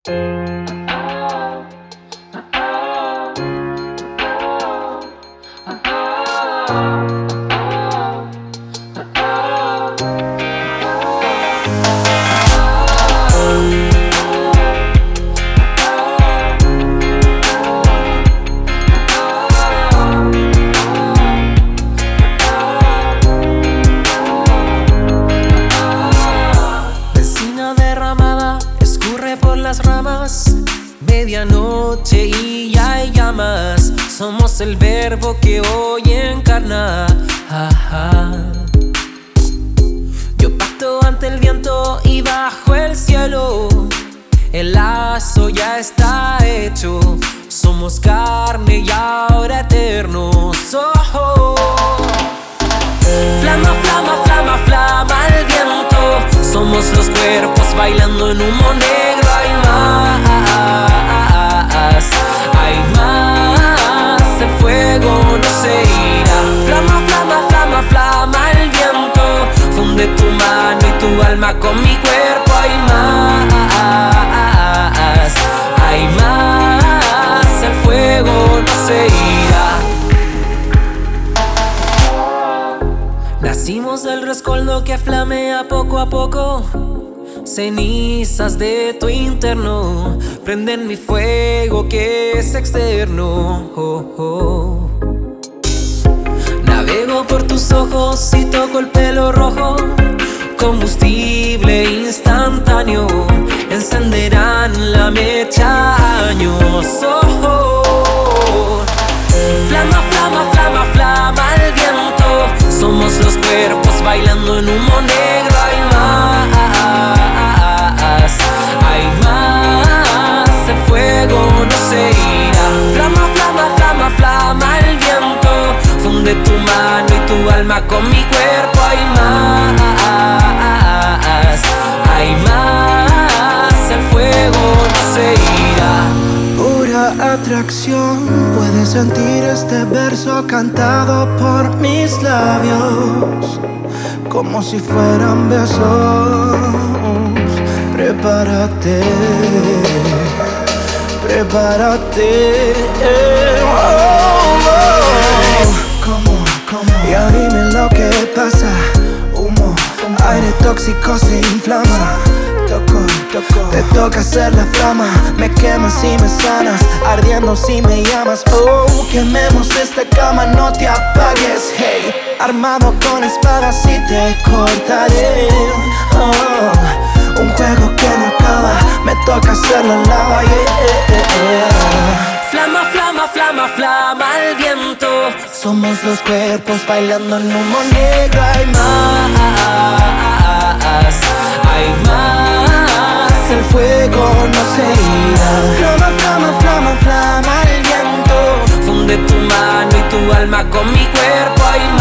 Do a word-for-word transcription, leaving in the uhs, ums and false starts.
Vecina derramada escurre por las ramas. Medianoche y ya hay llamas. Somos el verbo que hoy encarna. Ajá. Yo pacto ante el viento y bajo el cielo. El lazo ya está hecho. Somos carne y ahora eternos. Oh, oh. Flama, flama, flama, flama el viento. Somos los cuerpos bailando en humo negro. Hay más, hay más. El fuego no se irá. Flama, flama, flama, flama el viento. Funde tu mano y tu alma con mi cuerpo. Hay más, hay más. El fuego no se irá. Nacimos del rescoldo que flamea poco a poco. Cenizas de tu interno prenden mi fuego que es externo. Oh, oh. Navego por tus ojos y toco el pelo rojo. Combustible instantáneo, encenderán la mecha años. Oh, oh. Flama, flama, flama, flama el viento. Somos los cuerpos bailando en humo negro. Hay más, hay más. El fuego no se irá. Flama, flama, flama, flama el viento. Funde tu mano y tu alma con mi cuerpo. Hay más, hay más. El fuego no se irá. Pura atracción, puedes sentir este verso cantado por mis labios, como si fueran besos. Prepárate, prepárate. Oh, oh. ¿Cómo, cómo? Ya dime lo que pasa. Humo, aire tóxico se inflama. Toco, toco. Te toca hacer la flama. Me quemas y me sanas, ardiendo si me llamas. Oh, quememos esta cama, no te apagues. Hey, armado con espadas y te cortaré. Oh, un juego que no acaba, me toca hacer la lava. Yeah. Flama, flama, flama, flama el viento. Somos los cuerpos bailando en humo negro. Hay más, hay más. el fuego no se irá. Flama, flama, flama, flama el viento. Funde tu mano y tu alma con mi cuerpo. Hay más.